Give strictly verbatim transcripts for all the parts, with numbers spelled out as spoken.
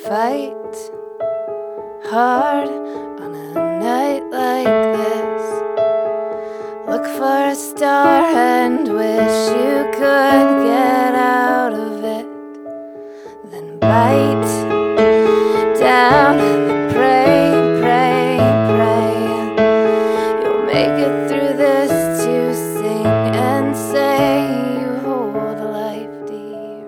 fight hard on a night like this. Look for a star and wish you could get out of it. Then bite down and pray, pray, pray. You'll make it through this to sing and say you hold life dear.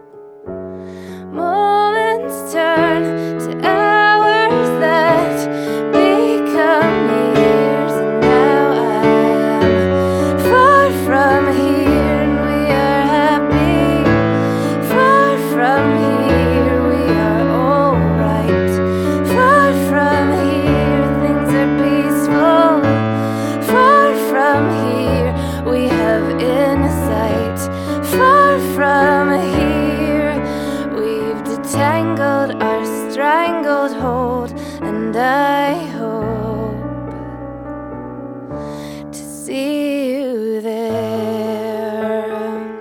Moments turn to hours that become years, and now I am far from here and we are happy. Far from here we are alright. Far from here things are peaceful. Far from here we have insight. Far from here we've detangled our strangled hold, and I hope to see you there.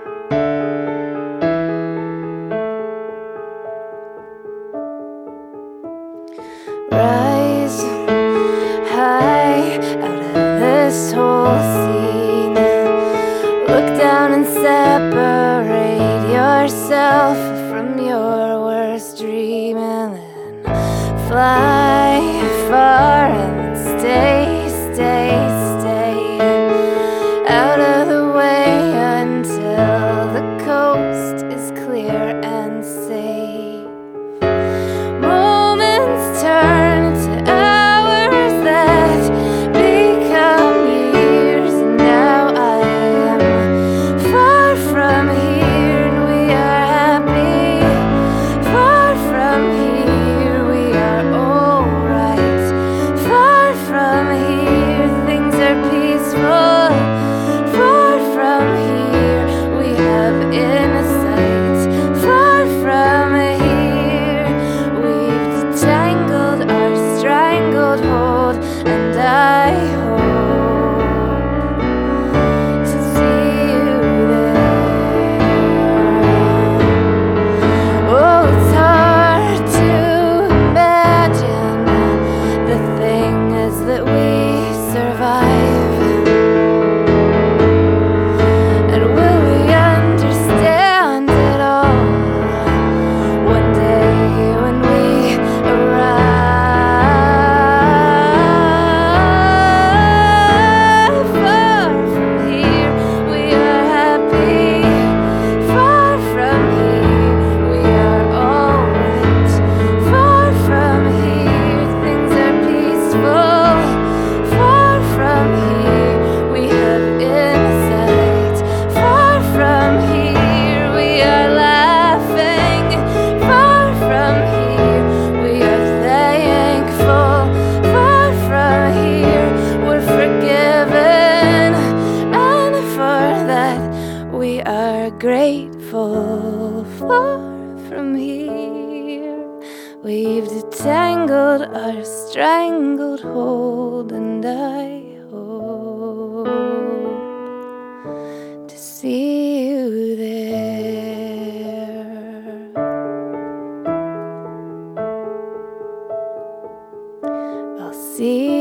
Rise high out of this whole scene. Look down and separate yourself from your worst dream, and then fly far and stay, stay, stay out of the way until the coast is clear and safe. Moments turn to hours that become years, and now I am far from here and we are happy. Far from here we are alright. Far from here things are peaceful. Far from here we have insight. Far from here we've detangled our strangled hold, and I hope to see you there. Oh, it's hard to imagine the things that we survive. And will we understand it all one day when we arrive? Far from here we are happy. Far from here we are alright. Far from here things are peaceful. Far from here we have insight. Far from here we are laughing. Far from here we are thankful. Far from here we're forgiven, and for that we are grateful. Far from here we've detangled our strangled hold, and I hope to see you there. I'll see